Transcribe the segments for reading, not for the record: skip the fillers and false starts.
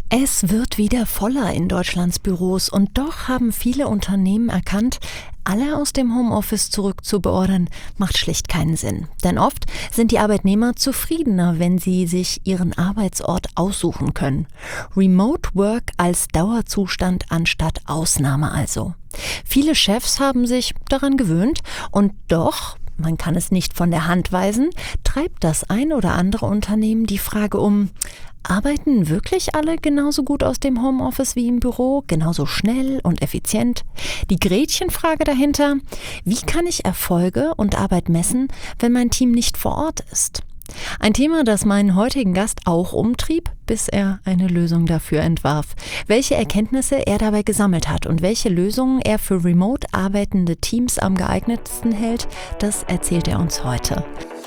Es wird wieder voller in Deutschlands Büros und doch haben viele Unternehmen erkannt, alle aus dem Homeoffice zurückzubeordern, macht schlicht keinen Sinn. Denn oft sind die Arbeitnehmer zufriedener, wenn sie sich ihren Arbeitsort aussuchen können. Remote Work als Dauerzustand anstatt Ausnahme also. Viele Chefs haben sich daran gewöhnt und doch, man kann es nicht von der Hand weisen, treibt das ein oder andere Unternehmen die Frage um: Arbeiten wirklich alle genauso gut aus dem Homeoffice wie im Büro, genauso schnell und effizient? Die Gretchenfrage dahinter: Wie kann ich Erfolge und Arbeit messen, wenn mein Team nicht vor Ort ist? Ein Thema, das meinen heutigen Gast auch umtrieb, bis er eine Lösung dafür entwarf. Welche Erkenntnisse er dabei gesammelt hat und welche Lösungen er für remote arbeitende Teams am geeignetsten hält, das erzählt er uns heute.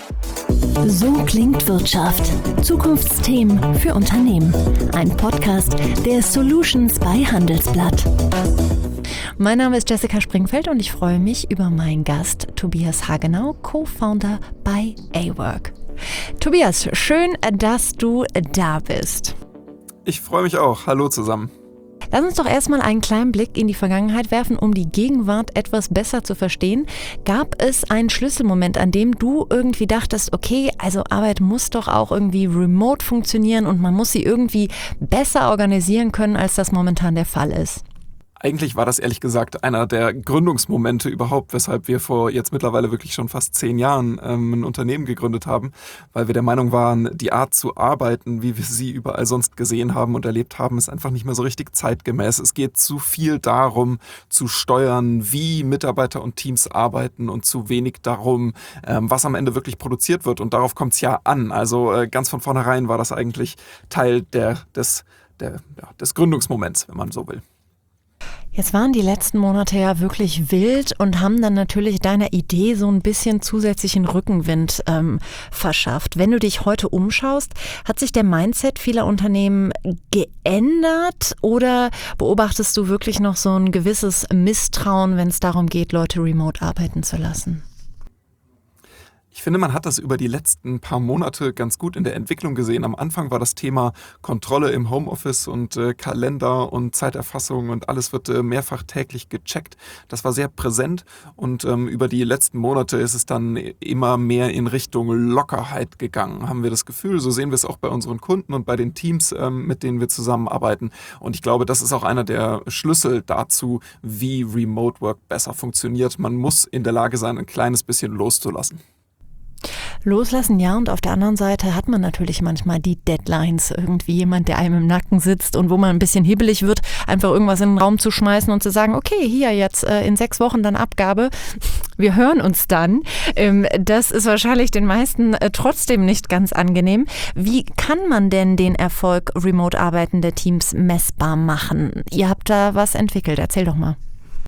So klingt Wirtschaft. Zukunftsthemen für Unternehmen. Ein Podcast der Solutions bei Handelsblatt. Mein Name ist Jessica Springfeld und ich freue mich über meinen Gast Tobias Hagenau, Co-Founder bei A-Work. Tobias, schön, dass du da bist. Ich freue mich auch. Hallo zusammen. Lass uns doch erstmal einen kleinen Blick in die Vergangenheit werfen, um die Gegenwart etwas besser zu verstehen. Gab es einen Schlüsselmoment, an dem du irgendwie dachtest, okay, also Arbeit muss doch auch irgendwie remote funktionieren und man muss sie irgendwie besser organisieren können, als das momentan der Fall ist? Eigentlich war das ehrlich gesagt einer der Gründungsmomente überhaupt, weshalb wir vor jetzt mittlerweile wirklich schon fast 10 Jahren ein Unternehmen gegründet haben, weil wir der Meinung waren, die Art zu arbeiten, wie wir sie überall sonst gesehen haben und erlebt haben, ist einfach nicht mehr so richtig zeitgemäß. Es geht zu viel darum, zu steuern, wie Mitarbeiter und Teams arbeiten und zu wenig darum, was am Ende wirklich produziert wird. Und darauf kommt es ja an. Also ganz von vornherein war das eigentlich Teil des Gründungsmoments, wenn man so will. Jetzt waren die letzten Monate ja wirklich wild und haben dann natürlich deiner Idee so ein bisschen zusätzlichen Rückenwind verschafft. Wenn du dich heute umschaust, hat sich der Mindset vieler Unternehmen geändert oder beobachtest du wirklich noch so ein gewisses Misstrauen, wenn es darum geht, Leute remote arbeiten zu lassen? Ich finde, man hat das über die letzten paar Monate ganz gut in der Entwicklung gesehen. Am Anfang war das Thema Kontrolle im Homeoffice und Kalender und Zeiterfassung und alles wird mehrfach täglich gecheckt. Das war sehr präsent und über die letzten Monate ist es dann immer mehr in Richtung Lockerheit gegangen, haben wir das Gefühl. So sehen wir es auch bei unseren Kunden und bei den Teams, mit denen wir zusammenarbeiten. Und ich glaube, das ist auch einer der Schlüssel dazu, wie Remote Work besser funktioniert. Man muss in der Lage sein, ein kleines bisschen loszulassen. Loslassen, ja, und auf der anderen Seite hat man natürlich manchmal die Deadlines, irgendwie jemand, der einem im Nacken sitzt und wo man ein bisschen hibbelig wird, einfach irgendwas in den Raum zu schmeißen und zu sagen, okay, hier jetzt in 6 Wochen dann Abgabe, wir hören uns dann. Das ist wahrscheinlich den meisten trotzdem nicht ganz angenehm. Wie kann man denn den Erfolg remote arbeitender Teams messbar machen? Ihr habt da was entwickelt, erzähl doch mal.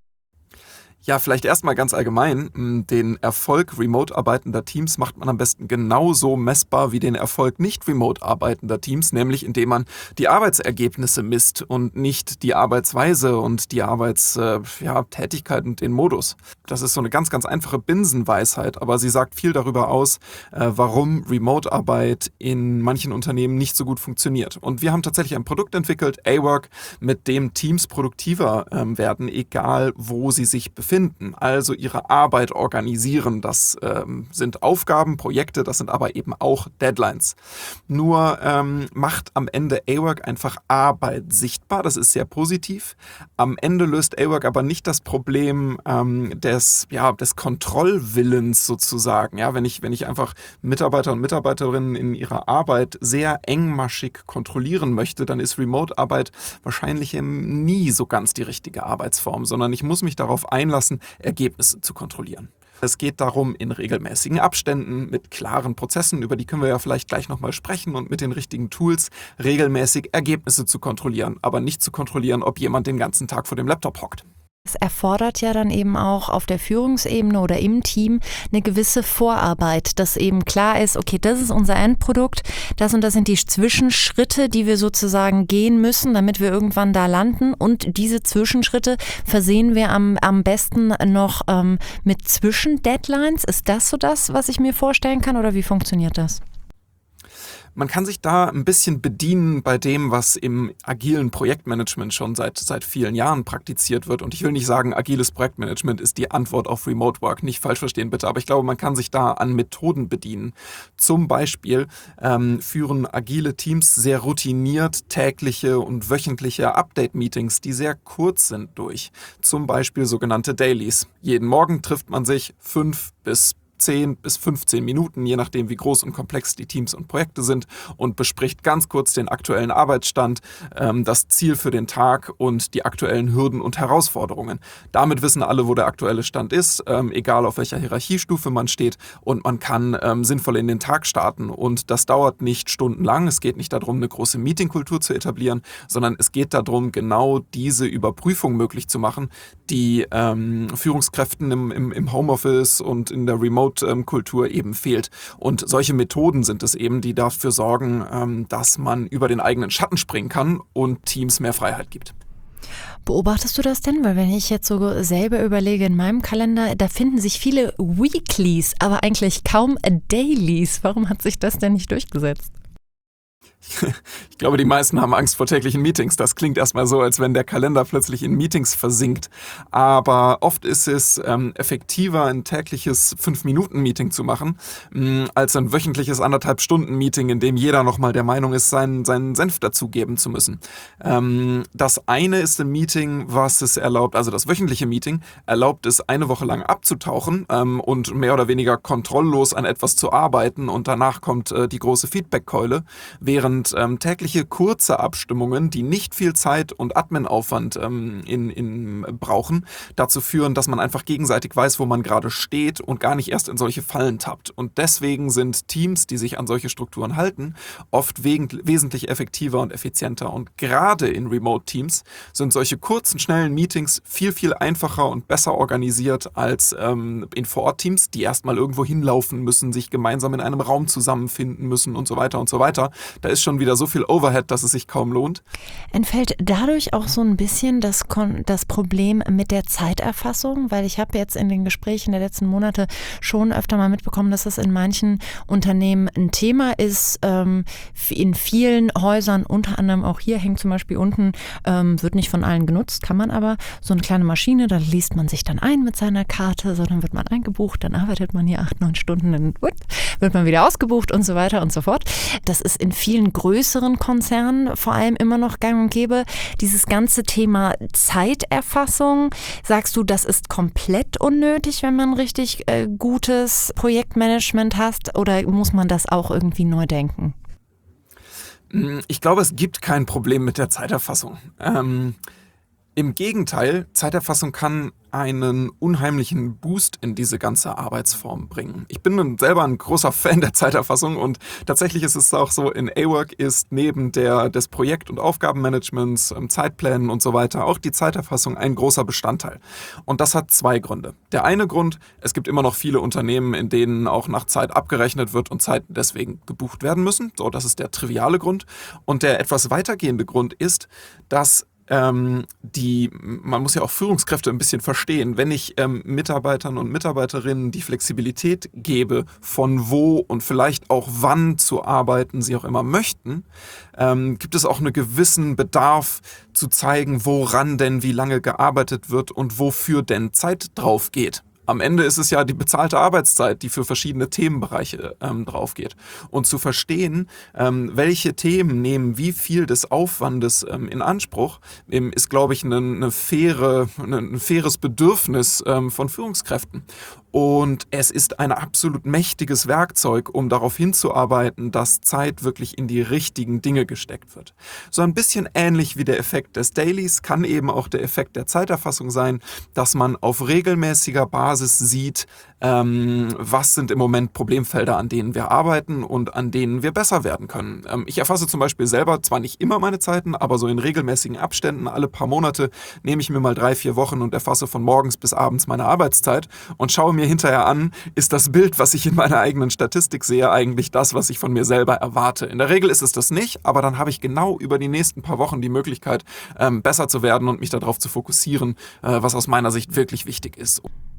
Ja, vielleicht erstmal ganz allgemein. Den Erfolg remote arbeitender Teams macht man am besten genauso messbar wie den Erfolg nicht remote arbeitender Teams, nämlich indem man die Arbeitsergebnisse misst und nicht die Arbeitsweise und die Arbeitstätigkeit und den Modus. Das ist so eine ganz, ganz einfache Binsenweisheit, aber sie sagt viel darüber aus, warum Remote-Arbeit in manchen Unternehmen nicht so gut funktioniert. Und wir haben tatsächlich ein Produkt entwickelt, A-Work, mit dem Teams produktiver werden, egal wo sie sich befinden. Also ihre Arbeit organisieren. Das sind Aufgaben, Projekte, das sind aber eben auch Deadlines. Nur macht am Ende A-Work einfach Arbeit sichtbar. Das ist sehr positiv. Am Ende löst A-Work aber nicht das Problem des Kontrollwillens sozusagen. Ja, wenn ich einfach Mitarbeiter und Mitarbeiterinnen in ihrer Arbeit sehr engmaschig kontrollieren möchte, dann ist Remote-Arbeit wahrscheinlich nie so ganz die richtige Arbeitsform, sondern ich muss mich darauf einlassen, Ergebnisse zu kontrollieren. Es geht darum, in regelmäßigen Abständen, mit klaren Prozessen, über die können wir ja vielleicht gleich nochmal sprechen, und mit den richtigen Tools regelmäßig Ergebnisse zu kontrollieren, aber nicht zu kontrollieren, ob jemand den ganzen Tag vor dem Laptop hockt. Es erfordert ja dann eben auch auf der Führungsebene oder im Team eine gewisse Vorarbeit, dass eben klar ist, okay, das ist unser Endprodukt, das und das sind die Zwischenschritte, die wir sozusagen gehen müssen, damit wir irgendwann da landen, und diese Zwischenschritte versehen wir am besten noch mit Zwischendeadlines. Ist das so das, was ich mir vorstellen kann, oder wie funktioniert das? Man kann sich da ein bisschen bedienen bei dem, was im agilen Projektmanagement schon seit vielen Jahren praktiziert wird. Und ich will nicht sagen, agiles Projektmanagement ist die Antwort auf Remote Work. Nicht falsch verstehen bitte, aber ich glaube, man kann sich da an Methoden bedienen. Zum Beispiel führen agile Teams sehr routiniert tägliche und wöchentliche Update-Meetings, die sehr kurz sind, durch. Zum Beispiel sogenannte Dailies. Jeden Morgen trifft man sich 5 bis 10 bis 15 Minuten, je nachdem wie groß und komplex die Teams und Projekte sind, und bespricht ganz kurz den aktuellen Arbeitsstand, das Ziel für den Tag und die aktuellen Hürden und Herausforderungen. Damit wissen alle, wo der aktuelle Stand ist, egal auf welcher Hierarchiestufe man steht, und man kann sinnvoll in den Tag starten. Und das dauert nicht stundenlang. Es geht nicht darum, eine große Meetingkultur zu etablieren, sondern es geht darum, genau diese Überprüfung möglich zu machen, die Führungskräften im Homeoffice und in der Remote-Kultur eben fehlt. Und solche Methoden sind es eben, die dafür sorgen, dass man über den eigenen Schatten springen kann und Teams mehr Freiheit gibt. Beobachtest du das denn? Weil wenn ich jetzt so selber überlege in meinem Kalender, da finden sich viele Weeklies, aber eigentlich kaum Dailies. Warum hat sich das denn nicht durchgesetzt? Ich glaube, die meisten haben Angst vor täglichen Meetings. Das klingt erstmal so, als wenn der Kalender plötzlich in Meetings versinkt. Aber oft ist es effektiver, ein tägliches 5-Minuten-Meeting zu machen, als ein wöchentliches 1,5-Stunden-Meeting, in dem jeder nochmal der Meinung ist, seinen Senf dazugeben zu müssen. Das eine ist ein Meeting, was es erlaubt, also das wöchentliche Meeting erlaubt es, eine Woche lang abzutauchen und mehr oder weniger kontrolllos an etwas zu arbeiten, und danach kommt die große Feedback-Keule, während tägliche kurze Abstimmungen, die nicht viel Zeit und Admin-Aufwand brauchen, dazu führen, dass man einfach gegenseitig weiß, wo man gerade steht und gar nicht erst in solche Fallen tappt. Und deswegen sind Teams, die sich an solche Strukturen halten, oft wesentlich effektiver und effizienter. Und gerade in Remote-Teams sind solche kurzen, schnellen Meetings viel, viel einfacher und besser organisiert als in Vor-Ort-Teams, die erstmal irgendwo hinlaufen müssen, sich gemeinsam in einem Raum zusammenfinden müssen und so weiter und so weiter. Da ist schon wieder so viel Overhead, dass es sich kaum lohnt. Entfällt dadurch auch so ein bisschen das Problem mit der Zeiterfassung? Weil ich habe jetzt in den Gesprächen der letzten Monate schon öfter mal mitbekommen, dass das in manchen Unternehmen ein Thema ist. In vielen Häusern, unter anderem auch hier, hängt zum Beispiel unten, wird nicht von allen genutzt, kann man aber, so eine kleine Maschine, da liest man sich dann ein mit seiner Karte, so dann wird man eingebucht, dann arbeitet man hier 8-9 Stunden, dann wird man wieder ausgebucht und so weiter und so fort. Das ist in vielen größeren Konzernen vor allem immer noch gang und gäbe. Dieses ganze Thema Zeiterfassung, sagst du, das ist komplett unnötig, wenn man richtig gutes Projektmanagement hat, oder muss man das auch irgendwie neu denken? Ich glaube, es gibt kein Problem mit der Zeiterfassung. Im Gegenteil, Zeiterfassung kann einen unheimlichen Boost in diese ganze Arbeitsform bringen. Ich bin selber ein großer Fan der Zeiterfassung, und tatsächlich ist es auch so, in A-Work ist neben des Projekt- und Aufgabenmanagements, Zeitplänen und so weiter auch die Zeiterfassung ein großer Bestandteil. Und das hat 2 Gründe. Der eine Grund, es gibt immer noch viele Unternehmen, in denen auch nach Zeit abgerechnet wird und Zeiten deswegen gebucht werden müssen. So, das ist der triviale Grund. Und der etwas weitergehende Grund ist, dass man muss ja auch Führungskräfte ein bisschen verstehen. Wenn ich Mitarbeitern und Mitarbeiterinnen die Flexibilität gebe, von wo und vielleicht auch wann zu arbeiten sie auch immer möchten, gibt es auch einen gewissen Bedarf zu zeigen, woran denn wie lange gearbeitet wird und wofür denn Zeit drauf geht. Am Ende ist es ja die bezahlte Arbeitszeit, die für verschiedene Themenbereiche drauf geht. Und zu verstehen, welche Themen nehmen wie viel des Aufwandes in Anspruch, ist, glaube ich, ein faires Bedürfnis von Führungskräften. Und es ist ein absolut mächtiges Werkzeug, um darauf hinzuarbeiten, dass Zeit wirklich in die richtigen Dinge gesteckt wird. So ein bisschen ähnlich wie der Effekt des Dailies kann eben auch der Effekt der Zeiterfassung sein, dass man auf regelmäßiger Basis sieht, was sind im Moment Problemfelder, an denen wir arbeiten und an denen wir besser werden können. Ich erfasse zum Beispiel selber zwar nicht immer meine Zeiten, aber so in regelmäßigen Abständen, alle paar Monate, nehme ich mir mal 3-4 Wochen und erfasse von morgens bis abends meine Arbeitszeit und schaue mir hinterher an, ist das Bild, was ich in meiner eigenen Statistik sehe, eigentlich das, was ich von mir selber erwarte. In der Regel ist es das nicht, aber dann habe ich genau über die nächsten paar Wochen die Möglichkeit, besser zu werden und mich darauf zu fokussieren, was aus meiner Sicht wirklich wichtig ist.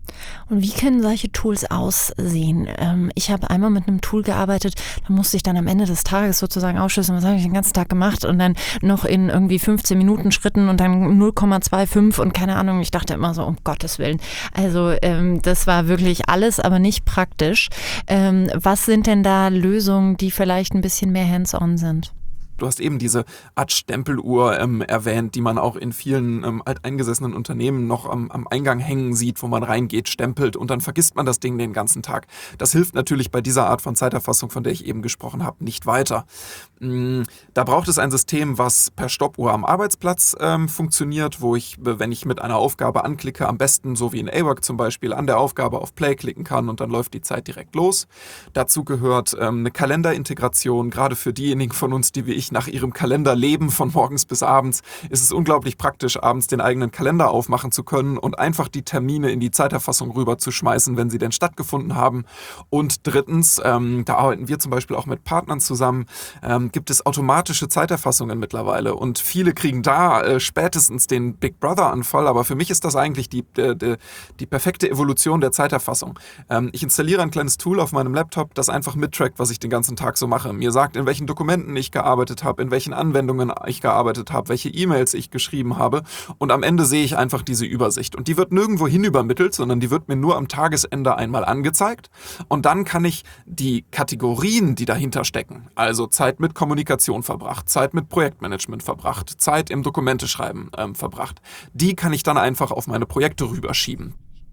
Und wie können solche Tools aussehen? Ich habe einmal mit einem Tool gearbeitet, da musste ich dann am Ende des Tages sozusagen aufschlüsseln, was habe ich den ganzen Tag gemacht und dann noch in irgendwie 15 Minuten Schritten und dann 0,25 und keine Ahnung. Ich dachte immer so, um Gottes Willen. Also das war wirklich alles, aber nicht praktisch. Was sind denn da Lösungen, die vielleicht ein bisschen mehr hands-on sind? Du hast eben diese Art Stempeluhr erwähnt, die man auch in vielen alteingesessenen Unternehmen noch am Eingang hängen sieht, wo man reingeht, stempelt und dann vergisst man das Ding den ganzen Tag. Das hilft natürlich bei dieser Art von Zeiterfassung, von der ich eben gesprochen habe, nicht weiter. Da braucht es ein System, was per Stoppuhr am Arbeitsplatz funktioniert, wo ich, wenn ich mit einer Aufgabe anklicke, am besten so wie in AWORK zum Beispiel, an der Aufgabe auf Play klicken kann und dann läuft die Zeit direkt los. Dazu gehört eine Kalenderintegration, gerade für diejenigen von uns, die wie ich nach ihrem Kalender leben, von morgens bis abends, ist es unglaublich praktisch, abends den eigenen Kalender aufmachen zu können und einfach die Termine in die Zeiterfassung rüber zu schmeißen, wenn sie denn stattgefunden haben. Und drittens, da arbeiten wir zum Beispiel auch mit Partnern zusammen, gibt es automatische Zeiterfassungen mittlerweile und viele kriegen da spätestens den Big Brother-Anfall, aber für mich ist das eigentlich die perfekte Evolution der Zeiterfassung. Ich installiere ein kleines Tool auf meinem Laptop, das einfach mittrackt, was ich den ganzen Tag so mache. Mir sagt, in welchen Dokumenten ich gearbeitet habe, in welchen Anwendungen ich gearbeitet habe, welche E-Mails ich geschrieben habe und am Ende sehe ich einfach diese Übersicht. Und die wird nirgendwo hin übermittelt, sondern die wird mir nur am Tagesende einmal angezeigt und dann kann ich die Kategorien, die dahinter stecken, also Zeit mit Kommunikation verbracht, Zeit mit Projektmanagement verbracht, Zeit im Dokumenteschreiben verbracht, die kann ich dann einfach auf meine Projekte rüberschieben.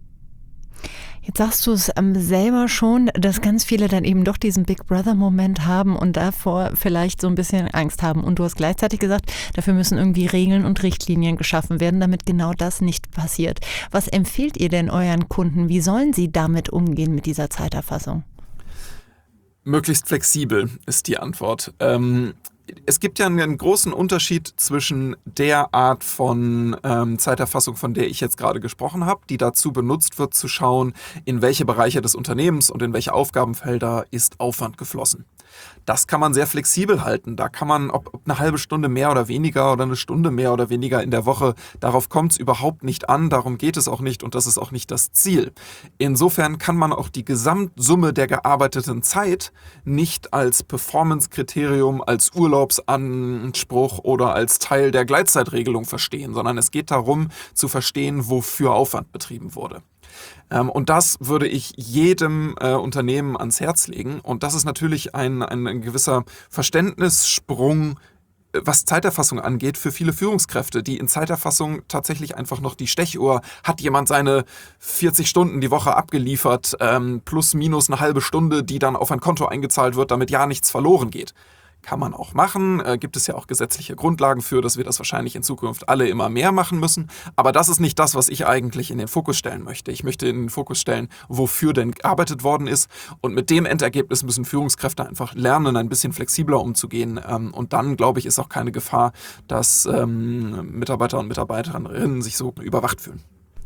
Jetzt sagst du es selber schon, dass ganz viele dann eben doch diesen Big Brother-Moment haben und davor vielleicht so ein bisschen Angst haben. Und du hast gleichzeitig gesagt, dafür müssen irgendwie Regeln und Richtlinien geschaffen werden, damit genau das nicht passiert. Was empfiehlt ihr denn euren Kunden? Wie sollen sie damit umgehen mit dieser Zeiterfassung? Möglichst flexibel ist die Antwort. Es gibt ja einen großen Unterschied zwischen der Art von Zeiterfassung, von der ich jetzt gerade gesprochen habe, die dazu benutzt wird, zu schauen, in welche Bereiche des Unternehmens und in welche Aufgabenfelder ist Aufwand geflossen. Das kann man sehr flexibel halten. Da kann man, ob eine halbe Stunde mehr oder weniger oder eine Stunde mehr oder weniger in der Woche, darauf kommt es überhaupt nicht an, darum geht es auch nicht und das ist auch nicht das Ziel. Insofern kann man auch die Gesamtsumme der gearbeiteten Zeit nicht als Performance-Kriterium, als Urlaubsanspruch oder als Teil der Gleitzeitregelung verstehen, sondern es geht darum, zu verstehen, wofür Aufwand betrieben wurde. Und das würde ich jedem Unternehmen ans Herz legen. Und das ist natürlich ein gewisser Verständnissprung, was Zeiterfassung angeht, für viele Führungskräfte, die in Zeiterfassung tatsächlich einfach noch die Stechuhr, hat jemand seine 40 Stunden die Woche abgeliefert, plus minus eine halbe Stunde, die dann auf ein Konto eingezahlt wird, damit ja nichts verloren geht. Kann man auch machen, gibt es ja auch gesetzliche Grundlagen für, dass wir das wahrscheinlich in Zukunft alle immer mehr machen müssen. Aber das ist nicht das, was ich eigentlich in den Fokus stellen möchte. Ich möchte in den Fokus stellen, wofür denn gearbeitet worden ist. Und mit dem Endergebnis müssen Führungskräfte einfach lernen, ein bisschen flexibler umzugehen. Und dann, glaube ich, ist auch keine Gefahr, dass Mitarbeiter und Mitarbeiterinnen sich so überwacht fühlen.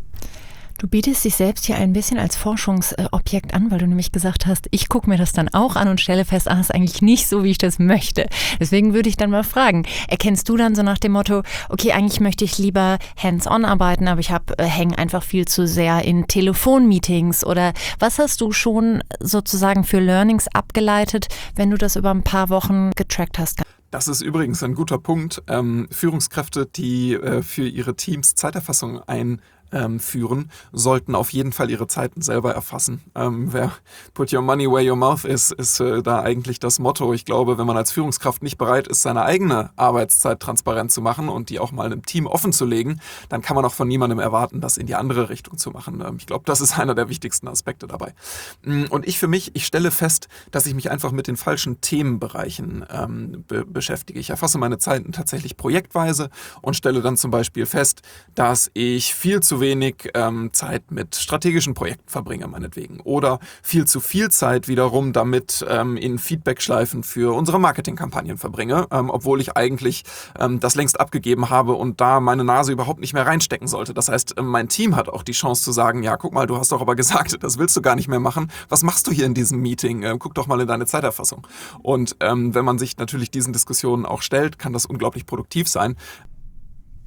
Du bietest dich selbst hier ein bisschen als Forschungsobjekt an, weil du nämlich gesagt hast, ich gucke mir das dann auch an und stelle fest, ist eigentlich nicht so, wie ich das möchte. Deswegen würde ich dann mal fragen, erkennst du dann so nach dem Motto, okay, eigentlich möchte ich lieber hands-on arbeiten, aber ich hänge einfach viel zu sehr in Telefonmeetings oder was hast du schon sozusagen für Learnings abgeleitet, wenn du das über ein paar Wochen getrackt hast? Das ist übrigens ein guter Punkt. Führungskräfte, die für ihre Teams Zeiterfassung einführen, sollten auf jeden Fall ihre Zeiten selber erfassen. Wer put your money where your mouth is da eigentlich das Motto. Ich glaube, wenn man als Führungskraft nicht bereit ist, seine eigene Arbeitszeit transparent zu machen und die auch mal im Team offen zu legen, dann kann man auch von niemandem erwarten, das in die andere Richtung zu machen. Ich glaube, das ist einer der wichtigsten Aspekte dabei. Und ich stelle fest, dass ich mich einfach mit den falschen Themenbereichen beschäftige. Ich erfasse meine Zeiten tatsächlich projektweise und stelle dann zum Beispiel fest, dass ich viel zu wenig Zeit mit strategischen Projekten verbringe, meinetwegen. Oder viel zu viel Zeit wiederum damit in Feedbackschleifen für unsere Marketingkampagnen verbringe, obwohl ich eigentlich das längst abgegeben habe und da meine Nase überhaupt nicht mehr reinstecken sollte. Das heißt, mein Team hat auch die Chance zu sagen, ja, guck mal, du hast doch aber gesagt, das willst du gar nicht mehr machen. Was machst du hier in diesem Meeting? Guck doch mal in deine Zeiterfassung. Und wenn man sich natürlich diesen Diskussionen auch stellt, kann das unglaublich produktiv sein.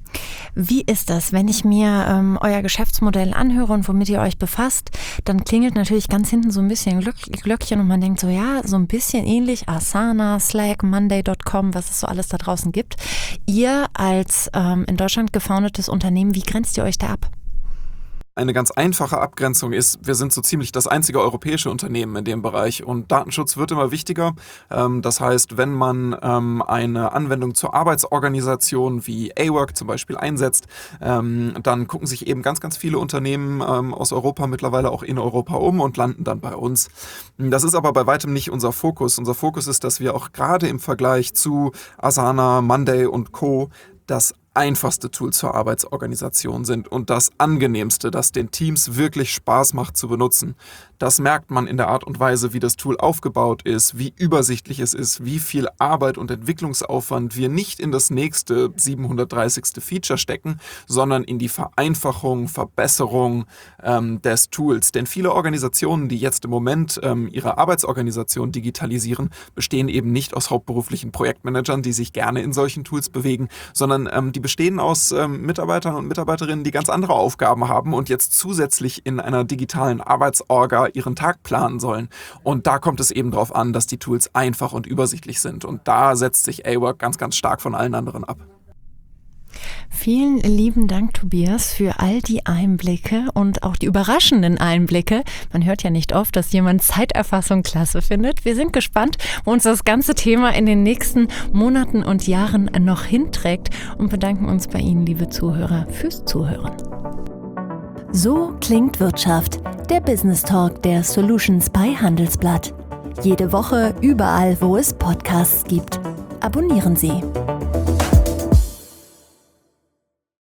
Wie ist das, wenn ich mir euer Geschäftsmodell anhöre und womit ihr euch befasst, dann klingelt natürlich ganz hinten so ein bisschen Glöckchen und man denkt so, ja, so ein bisschen ähnlich, Asana, Slack, Monday.com, was es so alles da draußen gibt. Ihr als in Deutschland gefoundetes Unternehmen, wie grenzt ihr euch da ab? Eine ganz einfache Abgrenzung ist, wir sind so ziemlich das einzige europäische Unternehmen in dem Bereich und Datenschutz wird immer wichtiger. Das heißt, wenn man eine Anwendung zur Arbeitsorganisation wie A-Work zum Beispiel einsetzt, dann gucken sich eben ganz, ganz viele Unternehmen aus Europa mittlerweile auch in Europa um und landen dann bei uns. Das ist aber bei weitem nicht unser Fokus. Unser Fokus ist, dass wir auch gerade im Vergleich zu Asana, Monday und Co. das einfachste Tool zur Arbeitsorganisation sind und das angenehmste, das den Teams wirklich Spaß macht zu benutzen. Das merkt man in der Art und Weise, wie das Tool aufgebaut ist, wie übersichtlich es ist, wie viel Arbeit und Entwicklungsaufwand wir nicht in das nächste 730. Feature stecken, sondern in die Vereinfachung, Verbesserung des Tools. Denn viele Organisationen, die jetzt im Moment ihre Arbeitsorganisation digitalisieren, bestehen eben nicht aus hauptberuflichen Projektmanagern, die sich gerne in solchen Tools bewegen, sondern die bestehen aus Mitarbeitern und Mitarbeiterinnen, die ganz andere Aufgaben haben und jetzt zusätzlich in einer digitalen Arbeitsorga ihren Tag planen sollen. Und da kommt es eben darauf an, dass die Tools einfach und übersichtlich sind. Und da setzt sich A-Work ganz, ganz stark von allen anderen ab. Vielen lieben Dank, Tobias, für all die Einblicke und auch die überraschenden Einblicke. Man hört ja nicht oft, dass jemand Zeiterfassung klasse findet. Wir sind gespannt, wo uns das ganze Thema in den nächsten Monaten und Jahren noch hinträgt und bedanken uns bei Ihnen, liebe Zuhörer, fürs Zuhören. So klingt Wirtschaft, der Business Talk der Solutions bei Handelsblatt. Jede Woche überall, wo es Podcasts gibt. Abonnieren Sie.